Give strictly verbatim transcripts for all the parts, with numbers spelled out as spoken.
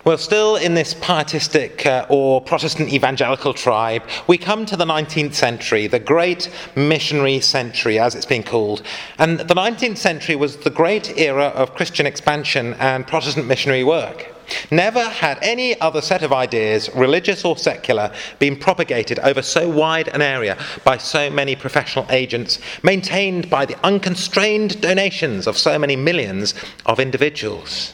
Well, still in this pietistic uh, or Protestant evangelical tribe, we come to the nineteenth century, the great missionary century, as it's been called. And the nineteenth century was the great era of Christian expansion and Protestant missionary work. Never had any other set of ideas, religious or secular, been propagated over so wide an area by so many professional agents, maintained by the unconstrained donations of so many millions of individuals.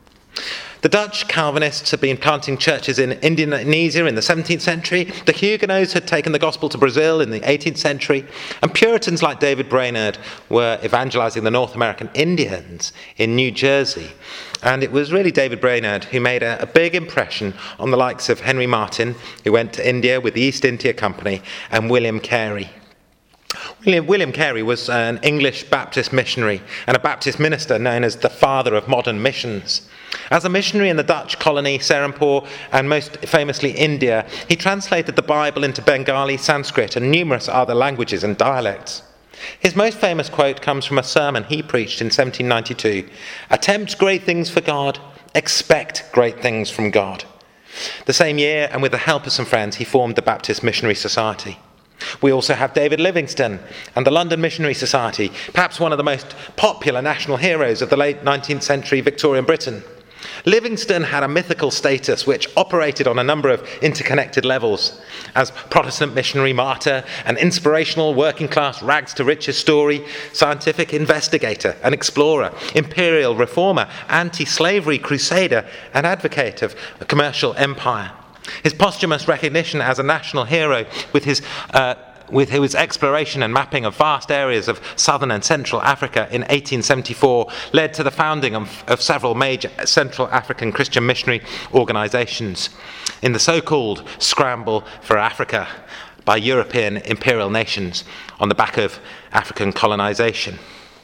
The Dutch Calvinists had been planting churches in Indonesia in the seventeenth century, the Huguenots had taken the gospel to Brazil in the eighteenth century, and Puritans like David Brainerd were evangelizing the North American Indians in New Jersey. And it was really David Brainerd who made a, a big impression on the likes of Henry Martyn, who went to India with the East India Company, and William Carey. William, William Carey was an English Baptist missionary and a Baptist minister known as the father of modern missions. As a missionary in the Dutch colony Serampore and most famously India, he translated the Bible into Bengali, Sanskrit and numerous other languages and dialects. His most famous quote comes from a sermon he preached in seventeen ninety-two. "Attempt great things for God, expect great things from God." The same year, and with the help of some friends, he formed the Baptist Missionary Society. We also have David Livingstone and the London Missionary Society, perhaps one of the most popular national heroes of the late nineteenth century Victorian Britain. Livingstone had a mythical status which operated on a number of interconnected levels. As Protestant missionary martyr, an inspirational working-class rags-to-riches story, scientific investigator and explorer, imperial reformer, anti-slavery crusader and advocate of a commercial empire. His posthumous recognition as a national hero with his uh, with his exploration and mapping of vast areas of southern and central Africa in eighteen seventy-four led to the founding of, of several major Central African Christian missionary organizations in the so-called scramble for Africa by European imperial nations on the back of African colonization.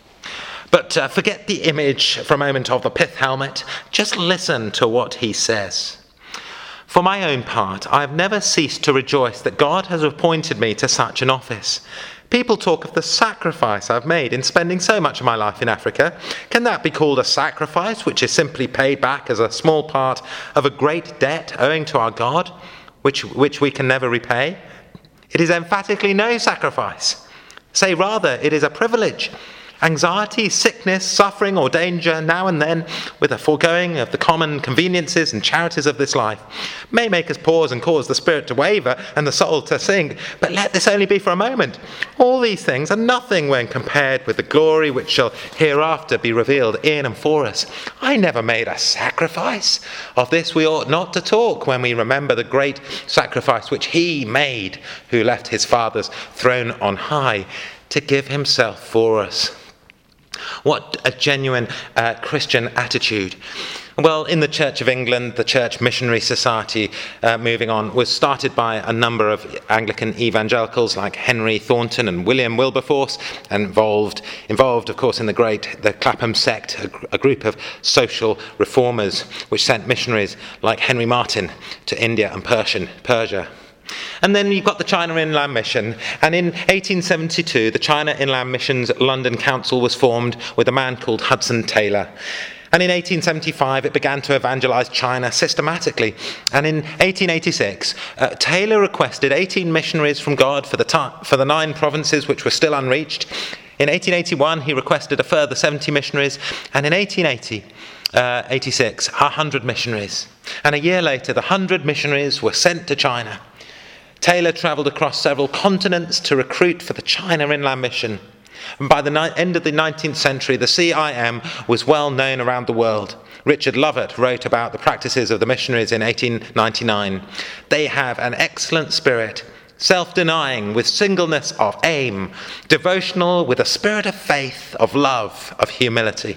But uh, forget the image for a moment of the pith helmet. Just listen to what he says. "For my own part, I have never ceased to rejoice that God has appointed me to such an office. People talk of the sacrifice I've made in spending so much of my life in Africa. Can that be called a sacrifice which is simply paid back as a small part of a great debt owing to our God, which, which we can never repay? It is emphatically no sacrifice. Say rather, it is a privilege. Anxiety, sickness, suffering or danger now and then, with a foregoing of the common conveniences and charities of this life, may make us pause and cause the spirit to waver and the soul to sink, but let this only be for a moment. All these things are nothing when compared with the glory which shall hereafter be revealed in and for us. I never made a sacrifice. Of this we ought not to talk when we remember the great sacrifice which he made, who left his Father's throne on high, to give himself for us." What a genuine uh, Christian attitude. Well, in the Church of England, the Church Missionary Society, uh, moving on, was started by a number of Anglican evangelicals like Henry Thornton and William Wilberforce, and involved, involved, of course, in the great the Clapham sect, a, a group of social reformers which sent missionaries like Henry Martyn to India and Persian, Persia. And then you've got the China Inland Mission, and in eighteen seventy-two the China Inland Mission's London Council was formed with a man called Hudson Taylor. And in eighteen seventy-five it began to evangelize China systematically. And in eighteen eighty-six uh, Taylor requested eighteen missionaries from God for the, ta- for the nine provinces which were still unreached. In eighteen eighty-one he requested a further seventy missionaries, and in eighteen eighty, uh, eighty-six, one hundred missionaries. And a year later the one hundred missionaries were sent to China. Taylor travelled across several continents to recruit for the China Inland Mission. And by the ni- end of the nineteenth century, the C I M was well known around the world. Richard Lovett wrote about the practices of the missionaries in eighteen ninety-nine. They have an excellent spirit, self-denying with singleness of aim, devotional with a spirit of faith, of love, of humility.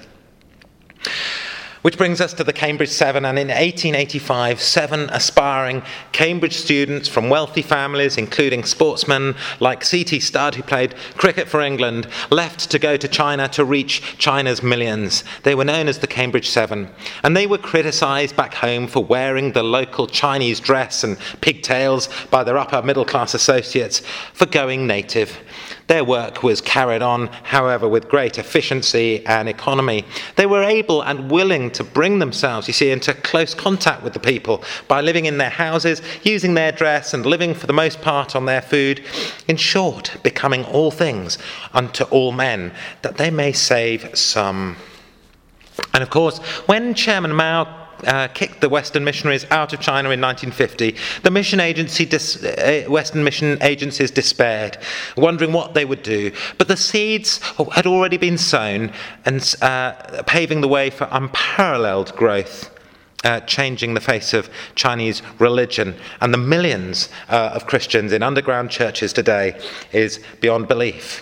Which brings us to the Cambridge Seven, and in eighteen eighty-five, seven aspiring Cambridge students from wealthy families, including sportsmen like C T Studd, who played cricket for England, left to go to China to reach China's millions. They were known as the Cambridge Seven, and they were criticised back home for wearing the local Chinese dress and pigtails by their upper middle-class associates, for going native. Their work was carried on, however, with great efficiency and economy. They were able and willing to bring themselves, you see, into close contact with the people by living in their houses, using their dress, and living for the most part on their food. In short, becoming all things unto all men, that they may save some. And of course, when Chairman Mao Uh, kicked the Western missionaries out of China in nineteen fifty, the mission agency, dis- uh, Western mission agencies despaired, wondering what they would do. But the seeds had already been sown, and uh, paving the way for unparalleled growth, uh, changing the face of Chinese religion. And the millions uh, of Christians in underground churches today is beyond belief.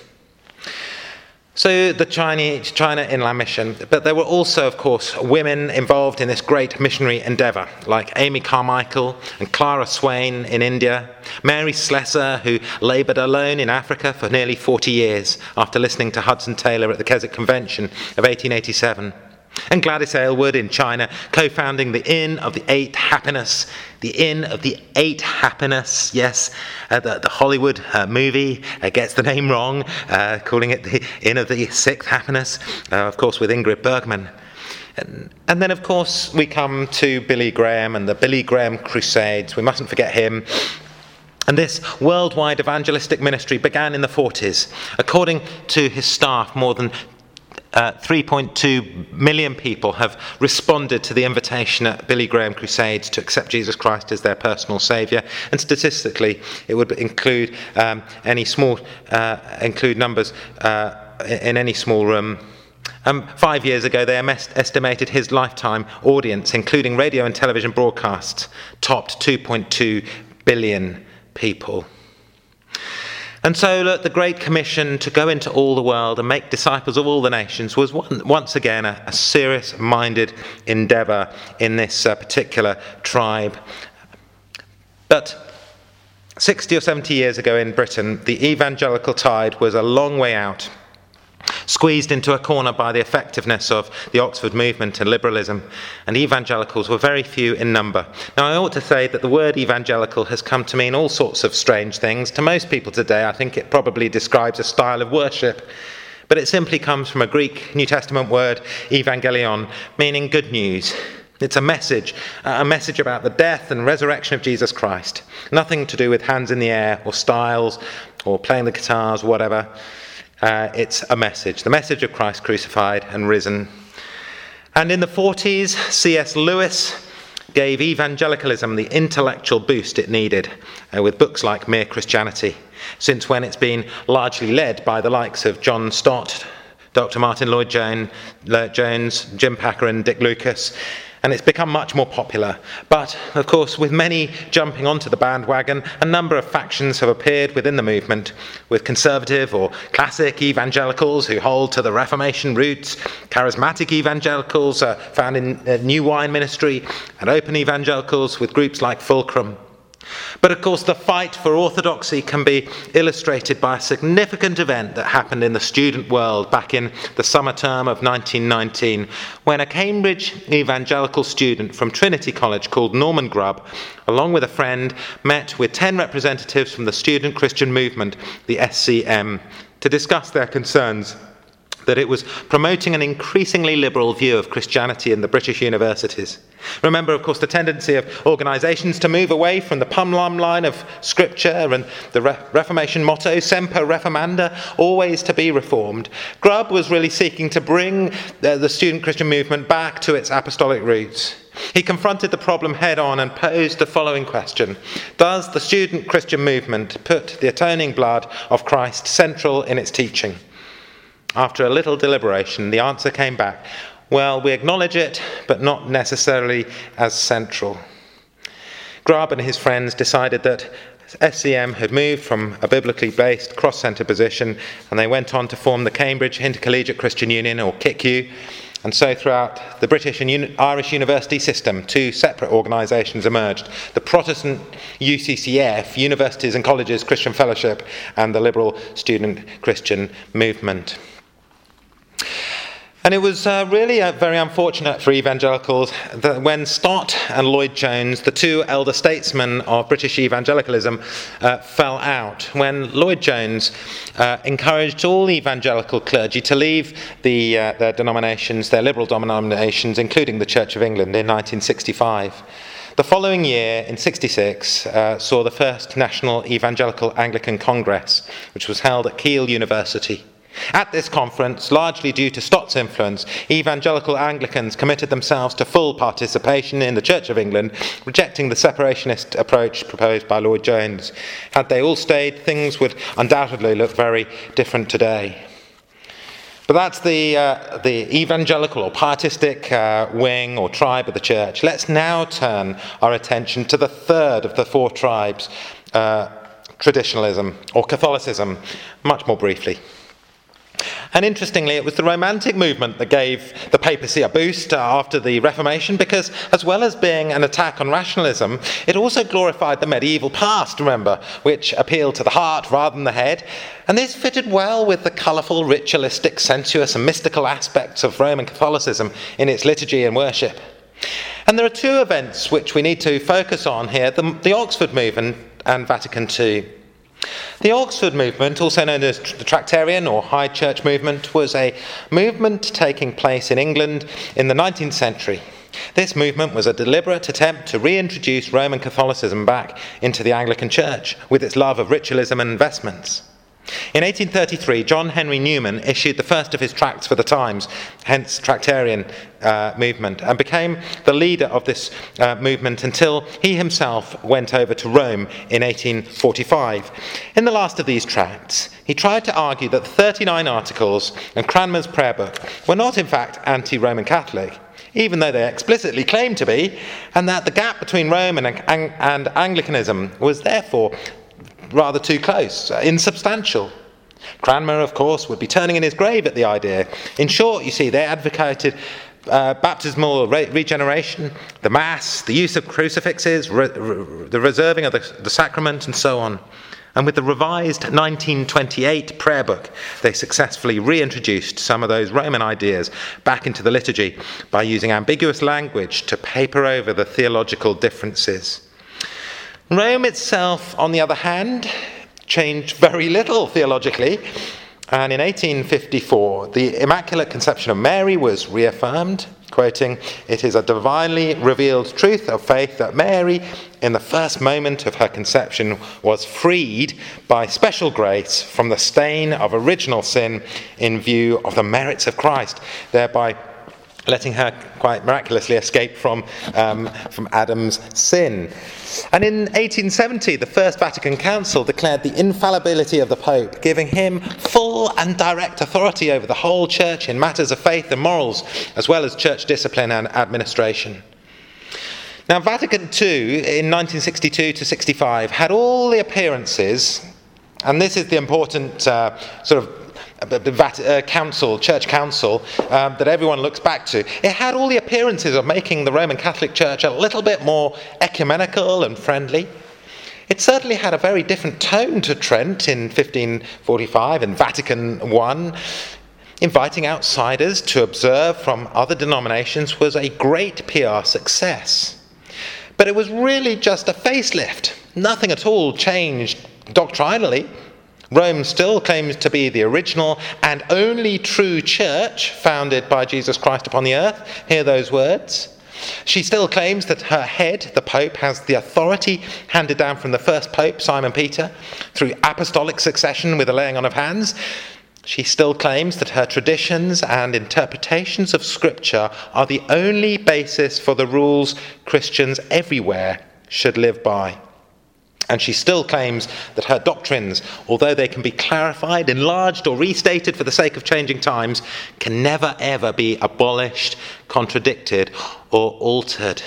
So the Chinese, China Inland Mission, but there were also, of course, women involved in this great missionary endeavour, like Amy Carmichael and Clara Swain in India, Mary Slessor, who laboured alone in Africa for nearly forty years after listening to Hudson Taylor at the Keswick Convention of eighteen eighty-seven, and Gladys Aylward in China, co-founding the Inn of the Eight Happiness, the Inn of the Eight Happiness, yes, uh, the, the Hollywood uh, movie uh, gets the name wrong, uh, calling it the Inn of the Sixth Happiness, uh, of course with Ingrid Bergman. And, and then, of course, we come to Billy Graham and the Billy Graham Crusades. We mustn't forget him. And this worldwide evangelistic ministry began in the forties. According to his staff, more than Uh, three point two million people have responded to the invitation at Billy Graham Crusades to accept Jesus Christ as their personal saviour, and statistically it would include um, any small uh, include numbers uh, in any small room. Um, five years ago they estimated his lifetime audience, including radio and television broadcasts, topped two point two billion people. And so, look, the Great Commission to go into all the world and make disciples of all the nations was one, once again a, a serious-minded endeavour in this uh, particular tribe. But sixty or seventy years ago in Britain, the evangelical tide was a long way out, squeezed into a corner by the effectiveness of the Oxford movement and liberalism, and evangelicals were very few in number. Now, I ought to say that the word evangelical has come to mean all sorts of strange things. To most people today, I think it probably describes a style of worship, but it simply comes from a Greek New Testament word, evangelion, meaning good news. It's a message, a message about the death and resurrection of Jesus Christ. Nothing to do with hands in the air or styles or playing the guitars, whatever. Uh, it's a message, the message of Christ crucified and risen. And in the forties, C S Lewis gave evangelicalism the intellectual boost it needed uh, with books like Mere Christianity, since when it's been largely led by the likes of John Stott, Doctor Martin Lloyd-Jones, Jim Packer and Dick Lucas, and it's become much more popular. But, of course, with many jumping onto the bandwagon, a number of factions have appeared within the movement, with conservative or classic evangelicals who hold to the Reformation roots, charismatic evangelicals uh, found in uh, New Wine Ministry, and open evangelicals with groups like Fulcrum. But of course the fight for orthodoxy can be illustrated by a significant event that happened in the student world back in the summer term of nineteen nineteen, when a Cambridge evangelical student from Trinity College called Norman Grubb, along with a friend, met with ten representatives from the student Christian movement, the S C M, to discuss their concerns that it was promoting an increasingly liberal view of Christianity in the British universities. Remember, of course, the tendency of organisations to move away from the plumb line of Scripture and the Re- Reformation motto, Semper Reformanda, always to be reformed. Grubb was really seeking to bring the, the student Christian movement back to its apostolic roots. He confronted the problem head-on and posed the following question: does the student Christian movement put the atoning blood of Christ central in its teaching? After a little deliberation, the answer came back: well, we acknowledge it, but not necessarily as central. Grubb and his friends decided that S C M had moved from a biblically based cross-centre position, and they went on to form the Cambridge Intercollegiate Christian Union, or C I C U. And so throughout the British and Uni- Irish university system, two separate organisations emerged: the Protestant U C C F, Universities and Colleges Christian Fellowship, and the Liberal Student Christian Movement. And it was uh, really uh, very unfortunate for evangelicals that when Stott and Lloyd Jones, the two elder statesmen of British evangelicalism, uh, fell out, when Lloyd Jones uh, encouraged all evangelical clergy to leave the, uh, their denominations, their liberal denominations, including the Church of England, in nineteen sixty-five. The following year, in sixty-six, uh, saw the first National Evangelical Anglican Congress, which was held at Keele University. At this conference, largely due to Stott's influence, evangelical Anglicans committed themselves to full participation in the Church of England, rejecting the separationist approach proposed by Lloyd Jones. Had they all stayed, things would undoubtedly look very different today. But that's the, uh, the evangelical or pietistic uh, wing or tribe of the church. Let's now turn our attention to the third of the four tribes, uh, traditionalism or Catholicism, much more briefly. And interestingly, it was the Romantic movement that gave the papacy a boost after the Reformation, because as well as being an attack on rationalism, it also glorified the medieval past, remember, which appealed to the heart rather than the head. And this fitted well with the colourful, ritualistic, sensuous and mystical aspects of Roman Catholicism in its liturgy and worship. And there are two events which we need to focus on here, the, the Oxford movement and Vatican Two. The Oxford movement, also known as the Tractarian or High Church movement, was a movement taking place in England in the nineteenth century. This movement was a deliberate attempt to reintroduce Roman Catholicism back into the Anglican Church with its love of ritualism and investments. In eighteen thirty-three, John Henry Newman issued the first of his tracts for the Times, hence Tractarian uh, movement, and became the leader of this uh, movement until he himself went over to Rome in eighteen forty-five. In the last of these tracts, he tried to argue that the thirty-nine Articles and Cranmer's Prayer Book were not in fact anti-Roman Catholic, even though they explicitly claimed to be, and that the gap between Rome and, Ang- and Anglicanism was therefore rather too close, uh, insubstantial. Cranmer, of course, would be turning in his grave at the idea. In short, you see, they advocated uh, baptismal re- regeneration, the Mass, the use of crucifixes, re- re- the reserving of the, the sacrament, and so on. And with the revised nineteen twenty-eight prayer book, they successfully reintroduced some of those Roman ideas back into the liturgy by using ambiguous language to paper over the theological differences. Rome itself, on the other hand, changed very little theologically, and in eighteen fifty-four, the Immaculate Conception of Mary was reaffirmed, quoting, "It is a divinely revealed truth of faith that Mary, in the first moment of her conception, was freed by special grace from the stain of original sin in view of the merits of Christ," thereby letting her quite miraculously escape from, um, from Adam's sin. And in eighteen seventy, the First Vatican Council declared the infallibility of the Pope, giving him full and direct authority over the whole Church in matters of faith and morals, as well as church discipline and administration. Now, Vatican Two, in nineteen sixty-two to sixty-five, had all the appearances, and this is the important uh, sort of Uh, council, church council, um, that everyone looks back to. It had all the appearances of making the Roman Catholic Church a little bit more ecumenical and friendly. It certainly had a very different tone to Trent in fifteen forty-five and Vatican One. Inviting outsiders to observe from other denominations was a great P R success. But it was really just a facelift. Nothing at all changed doctrinally. Rome still claims to be the original and only true church founded by Jesus Christ upon the earth. Hear those words. She still claims that her head, the Pope, has the authority handed down from the first Pope, Simon Peter, through apostolic succession with the laying on of hands. She still claims that her traditions and interpretations of Scripture are the only basis for the rules Christians everywhere should live by. And she still claims that her doctrines, although they can be clarified, enlarged or restated for the sake of changing times, can never ever be abolished, contradicted or altered.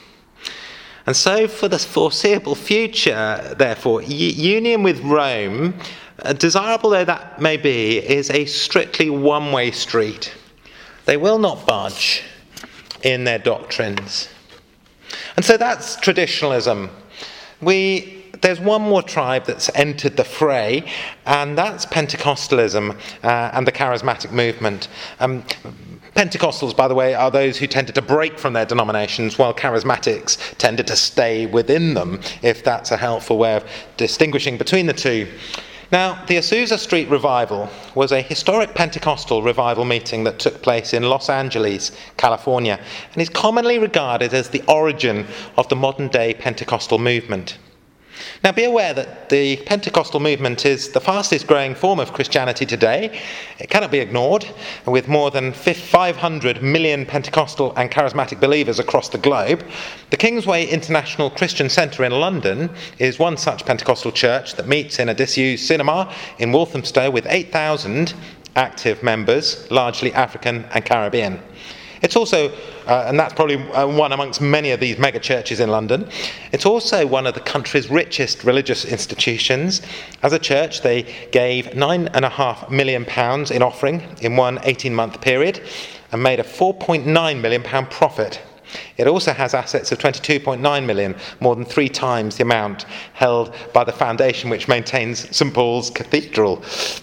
And so for the foreseeable future, therefore, union with Rome, desirable though that may be, is a strictly one-way street. They will not budge in their doctrines. And so that's traditionalism. We... There's one more tribe that's entered the fray, and that's Pentecostalism uh, and the charismatic movement. Um, Pentecostals, by the way, are those who tended to break from their denominations, while charismatics tended to stay within them, if that's a helpful way of distinguishing between the two. Now, the Azusa Street Revival was a historic Pentecostal revival meeting that took place in Los Angeles, California, and is commonly regarded as the origin of the modern-day Pentecostal movement. Now, be aware that the Pentecostal movement is the fastest growing form of Christianity today. It cannot be ignored. With more than five hundred million Pentecostal and charismatic believers across the globe, the Kingsway International Christian Centre in London is one such Pentecostal church that meets in a disused cinema in Walthamstow with eight thousand active members, largely African and Caribbean. It's also, uh, and that's probably uh, one amongst many of these mega churches in London, it's also one of the country's richest religious institutions. As a church, they gave nine and a half million pounds in offering in one eighteen-month period and made a four point nine million pound profit. It also has assets of twenty-two point nine million, more than three times the amount held by the foundation which maintains St Paul's Cathedral.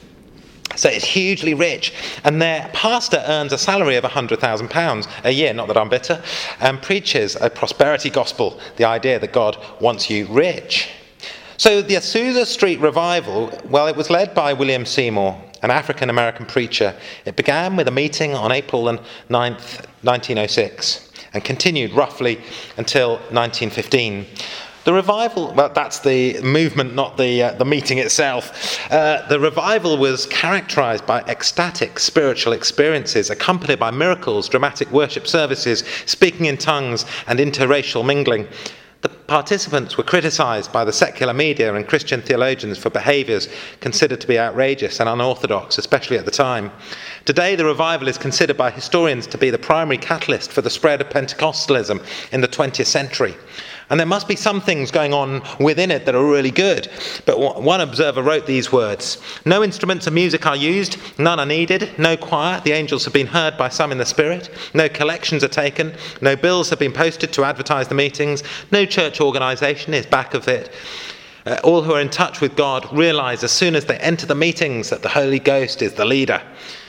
So it's hugely rich, and their pastor earns a salary of one hundred thousand pounds a year, not that I'm bitter, and preaches a prosperity gospel, the idea that God wants you rich. So the Azusa Street Revival, well, it was led by William Seymour, an African-American preacher. It began with a meeting on April ninth, nineteen oh six, and continued roughly until nineteen fifteen. The revival, well, that's the movement, not the uh, the meeting itself. Uh, the revival was characterized by ecstatic spiritual experiences, accompanied by miracles, dramatic worship services, speaking in tongues, and interracial mingling. The participants were criticized by the secular media and Christian theologians for behaviors considered to be outrageous and unorthodox, especially at the time. Today, the revival is considered by historians to be the primary catalyst for the spread of Pentecostalism in the twentieth century. And there must be some things going on within it that are really good. But one observer wrote these words: "No instruments of music are used, none are needed, no choir, the angels have been heard by some in the spirit, no collections are taken, no bills have been posted to advertise the meetings, no church organisation is back of it. Uh, all who are in touch with God realise as soon as they enter the meetings that the Holy Ghost is the leader."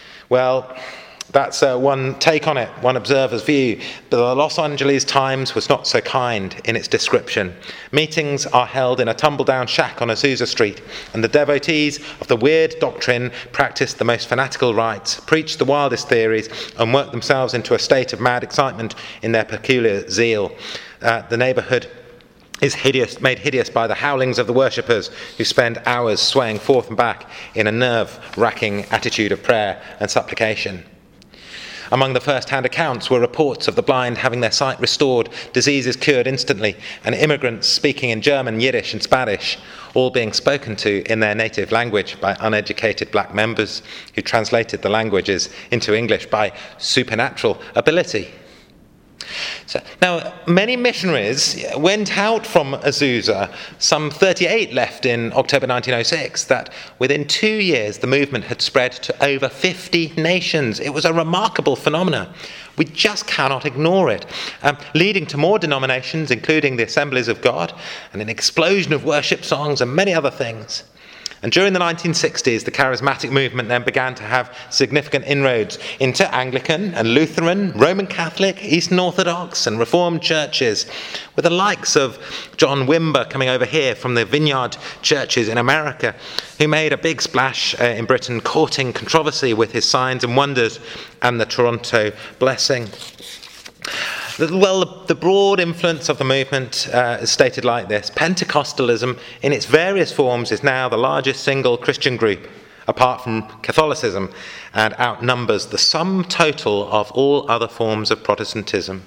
Well, that's uh, one take on it, one observer's view. But the Los Angeles Times was not so kind in its description. Meetings are held in a tumble-down shack on Azusa Street, and the devotees of the weird doctrine practice the most fanatical rites, preach the wildest theories, and work themselves into a state of mad excitement in their peculiar zeal. Uh, the neighbourhood is hideous, made hideous by the howlings of the worshippers, who spend hours swaying forth and back in a nerve-wracking attitude of prayer and supplication. Among the first-hand accounts were reports of the blind having their sight restored, diseases cured instantly, and immigrants speaking in German, Yiddish and Spanish, all being spoken to in their native language by uneducated black members who translated the languages into English by supernatural ability. So, now, many missionaries went out from Azusa, some thirty-eight left in October nineteen oh six, that within two years the movement had spread to over fifty nations. It was a remarkable phenomenon. We just cannot ignore it, um, leading to more denominations, including the Assemblies of God, and an explosion of worship songs and many other things. And during the nineteen sixties, the charismatic movement then began to have significant inroads into Anglican and Lutheran, Roman Catholic, Eastern Orthodox and Reformed churches, with the likes of John Wimber coming over here from the Vineyard churches in America, who made a big splash uh, in Britain, courting controversy with his signs and wonders and the Toronto blessing. Well, the broad influence of the movement uh, is stated like this: Pentecostalism, in its various forms, is now the largest single Christian group, apart from Catholicism, and outnumbers the sum total of all other forms of Protestantism.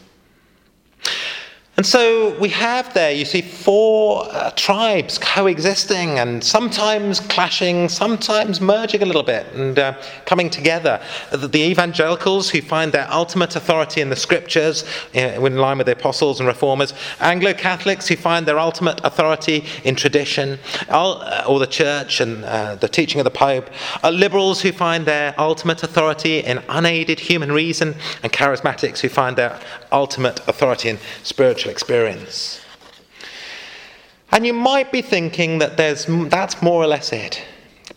And so we have there, you see, four uh, tribes coexisting and sometimes clashing, sometimes merging a little bit and uh, coming together. The evangelicals, who find their ultimate authority in the scriptures, uh, in line with the apostles and reformers. Anglo-Catholics, who find their ultimate authority in tradition, or the church and uh, the teaching of the Pope. Uh, liberals, who find their ultimate authority in unaided human reason. And charismatics, who find their ultimate authority in spiritual experience. And you might be thinking that there's that's more or less it.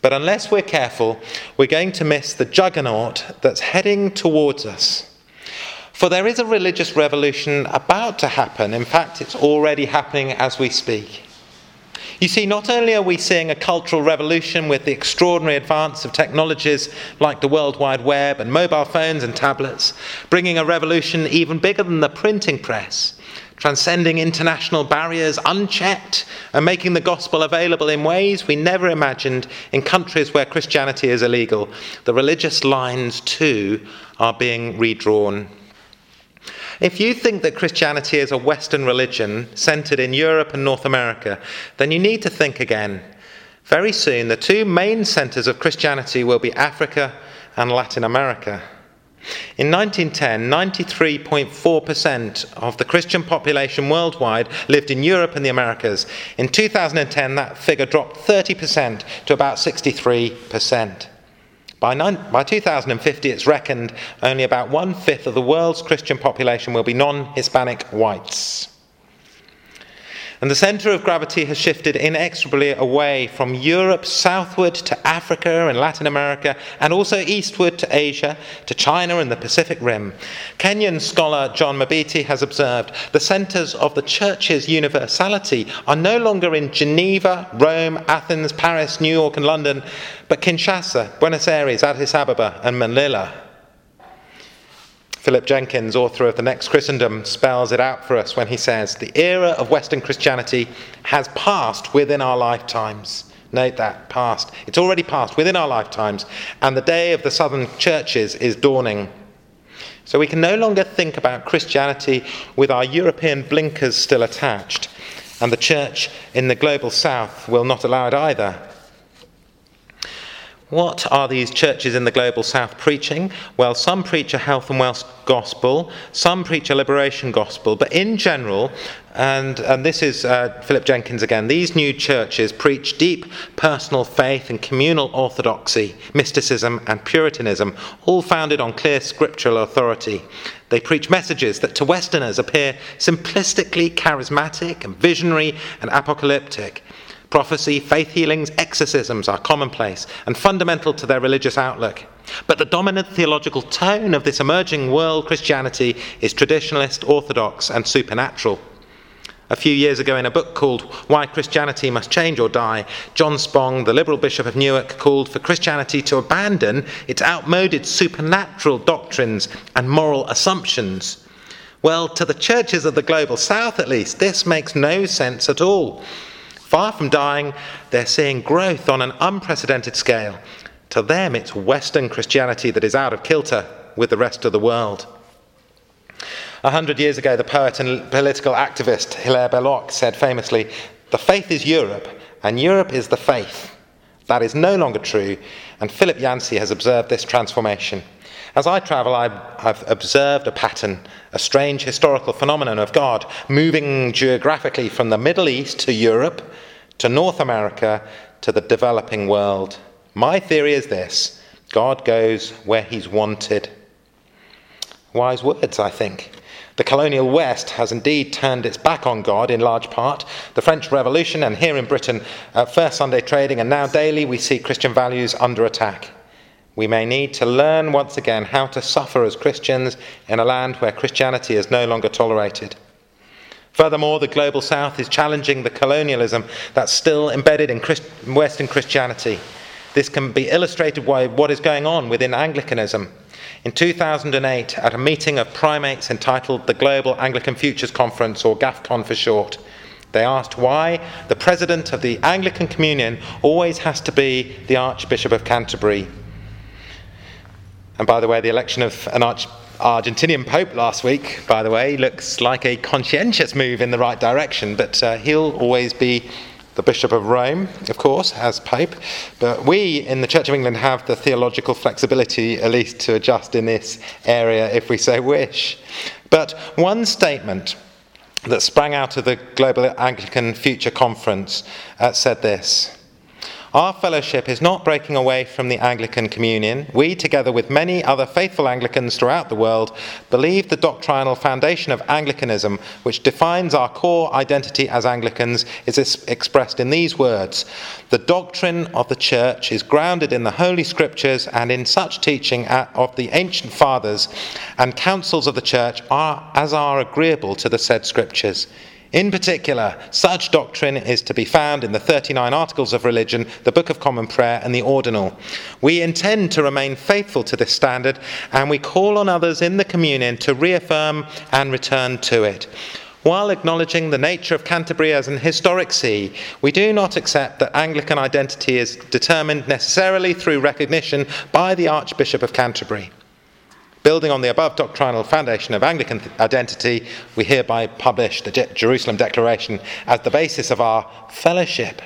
But unless we're careful, we're going to miss the juggernaut that's heading towards us. For there is a religious revolution about to happen. In fact, it's already happening as we speak. You see, not only are we seeing a cultural revolution with the extraordinary advance of technologies like the World Wide Web and mobile phones and tablets, bringing a revolution even bigger than the printing press, transcending international barriers unchecked and making the gospel available in ways we never imagined in countries where Christianity is illegal. The religious lines, too, are being redrawn. If you think that Christianity is a Western religion centred in Europe and North America, then you need to think again. Very soon, the two main centres of Christianity will be Africa and Latin America. In nineteen ten, ninety-three point four percent of the Christian population worldwide lived in Europe and the Americas. In two thousand ten, that figure dropped thirty percent to about sixty-three percent. By, nine, by two thousand fifty, it's reckoned only about one-fifth of the world's Christian population will be non-Hispanic whites. And the centre of gravity has shifted inexorably away from Europe southward to Africa and Latin America, and also eastward to Asia, to China and the Pacific Rim. Kenyan scholar John Mabiti has observed the centres of the church's universality are no longer in Geneva, Rome, Athens, Paris, New York and London, but Kinshasa, Buenos Aires, Addis Ababa and Manila. Philip Jenkins, author of The Next Christendom, spells it out for us when he says, "The era of Western Christianity has passed within our lifetimes." Note that, past. It's already passed within our lifetimes, and the day of the southern churches is dawning. So we can no longer think about Christianity with our European blinkers still attached, and the church in the global south will not allow it either. What are these churches in the global south preaching? Well, some preach a health and wealth gospel, some preach a liberation gospel, but in general, and, and this is uh, Philip Jenkins again, these new churches preach deep personal faith and communal orthodoxy, mysticism and Puritanism, all founded on clear scriptural authority. They preach messages that to Westerners appear simplistically charismatic and visionary and apocalyptic. Prophecy, faith healings, exorcisms are commonplace and fundamental to their religious outlook. But the dominant theological tone of this emerging world Christianity is traditionalist, orthodox and supernatural. A few years ago in a book called Why Christianity Must Change or Die, John Spong, the liberal bishop of Newark, called for Christianity to abandon its outmoded supernatural doctrines and moral assumptions. Well, to the churches of the global south at least, this makes no sense at all. Far from dying, they're seeing growth on an unprecedented scale. To them, it's Western Christianity that is out of kilter with the rest of the world. A hundred years ago, the poet and political activist Hilaire Belloc said famously, "The faith is Europe, and Europe is the faith." That is no longer true, and Philip Yancey has observed this transformation. As I travel, I've, I've observed a pattern, a strange historical phenomenon of God moving geographically from the Middle East to Europe, to North America, to the developing world. My theory is this: God goes where he's wanted. Wise words, I think. The colonial West has indeed turned its back on God in large part. The French Revolution, and here in Britain, uh, first Sunday trading, and now daily we see Christian values under attack. We may need to learn once again how to suffer as Christians in a land where Christianity is no longer tolerated. Furthermore, the global south is challenging the colonialism that's still embedded in Christ- Western Christianity. This can be illustrated by what is going on within Anglicanism. In two thousand eight, at a meeting of primates entitled the Global Anglican Futures Conference, or GAFCON for short, they asked why the president of the Anglican Communion always has to be the Archbishop of Canterbury. And by the way, the election of an Arch- Argentinian Pope last week, by the way, looks like a conscientious move in the right direction, but uh, he'll always be the Bishop of Rome, of course, as Pope. But we in the Church of England have the theological flexibility, at least, to adjust in this area if we so wish. But one statement that sprang out of the Global Anglican Future Conference uh, said this: Our fellowship is not breaking away from the Anglican communion. We, together with many other faithful Anglicans throughout the world, believe the doctrinal foundation of Anglicanism, which defines our core identity as Anglicans, is expressed in these words: the doctrine of the Church is grounded in the Holy Scriptures and in such teaching of the ancient fathers and councils of the Church are, as are agreeable to the said Scriptures. In particular, such doctrine is to be found in the thirty-nine Articles of Religion, the Book of Common Prayer, and the Ordinal. We intend to remain faithful to this standard, and we call on others in the communion to reaffirm and return to it. While acknowledging the nature of Canterbury as an historic see, we do not accept that Anglican identity is determined necessarily through recognition by the Archbishop of Canterbury. Building on the above doctrinal foundation of Anglican identity, we hereby publish the Je- Jerusalem Declaration as the basis of our fellowship.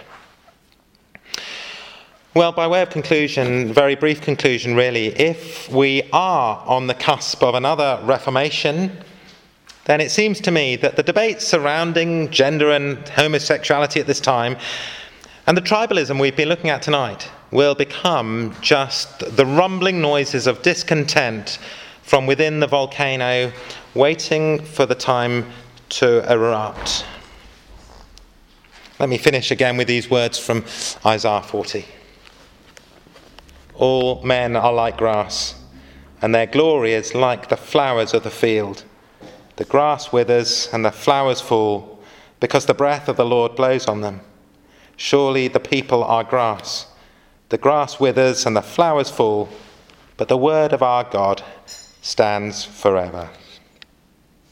Well, by way of conclusion, very brief conclusion really, if we are on the cusp of another Reformation, then it seems to me that the debates surrounding gender and homosexuality at this time and the tribalism we've been looking at tonight will become just the rumbling noises of discontent from within the volcano, waiting for the time to erupt. Let me finish again with these words from Isaiah forty. All men are like grass, and their glory is like the flowers of the field. The grass withers and the flowers fall, because the breath of the Lord blows on them. Surely the people are grass. The grass withers and the flowers fall, but the word of our God stands forever.